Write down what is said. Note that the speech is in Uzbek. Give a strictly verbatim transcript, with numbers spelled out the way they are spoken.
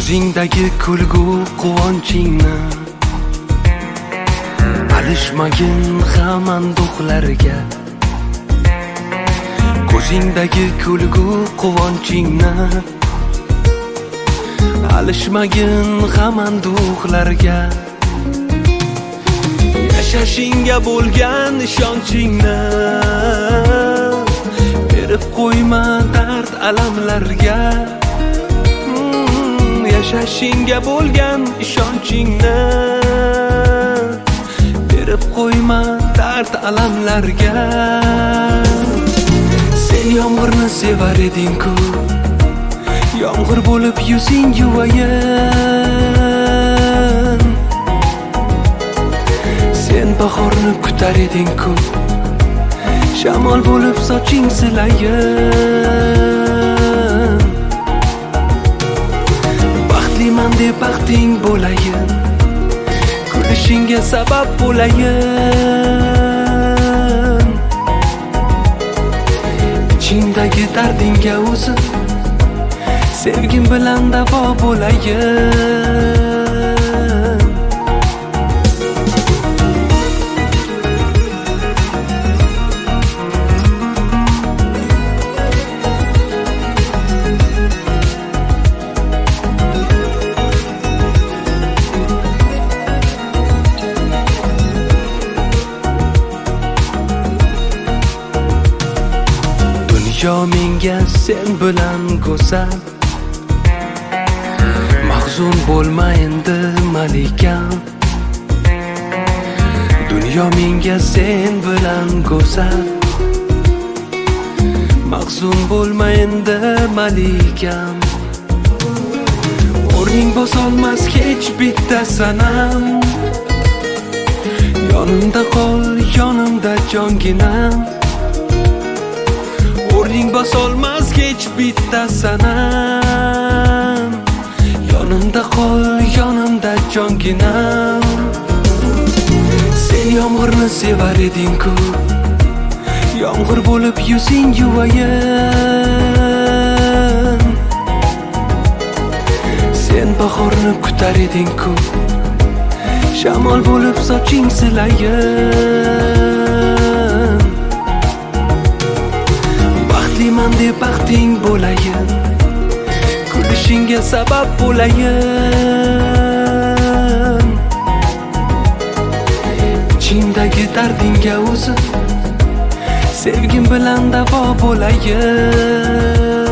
Ko'zingdagi kulgu quvonchingni alishmagin hamon do'qlarga. Ko'zingdagi kulgu quvonchingni alishmagin hamon do'qlarga. Yashashingga bo'lgan ishonchingni berib qo'yma dard alamlarga. Yashashingga bo'lgan ishonchingni berib qo'yma dard alamlarga. Sen yomg'irni sevar eding-ku, yomg'ir bo'lib yuzing yuvayin. Sen bahorni kutar eding-ku, shamol bo'lib soching silayin. Baxtliman deb baxting bo'layin, kulishingga sabab bo'layin. Ichingdagi dardingga o'zim sevgim bilan davo bo'layin. Dunyo menga sen bilan go'zal, mahzun bo'lma endi malikam. Dunyo menga sen bilan go'zal, mahzun bo'lma endi malikam. O'rning bosolmas hech bitta sanam, yonimda qol, yonimda jonginam. O'rning bosolmas hech bitta sanam, yonimda qol, yonimda jonginam. Sen yomg'irni sevar eding-ku, yomg'ir bo'lib yuzing yuvayin. Sen bahorni kutar eding-ku, shamol bo'lib soching silayin. Baxtliman deb baxting bo'layin, kulishingga sabab bo'layin. Ichingdagi dardingga o'zim sevgim bilan davo bo'layin.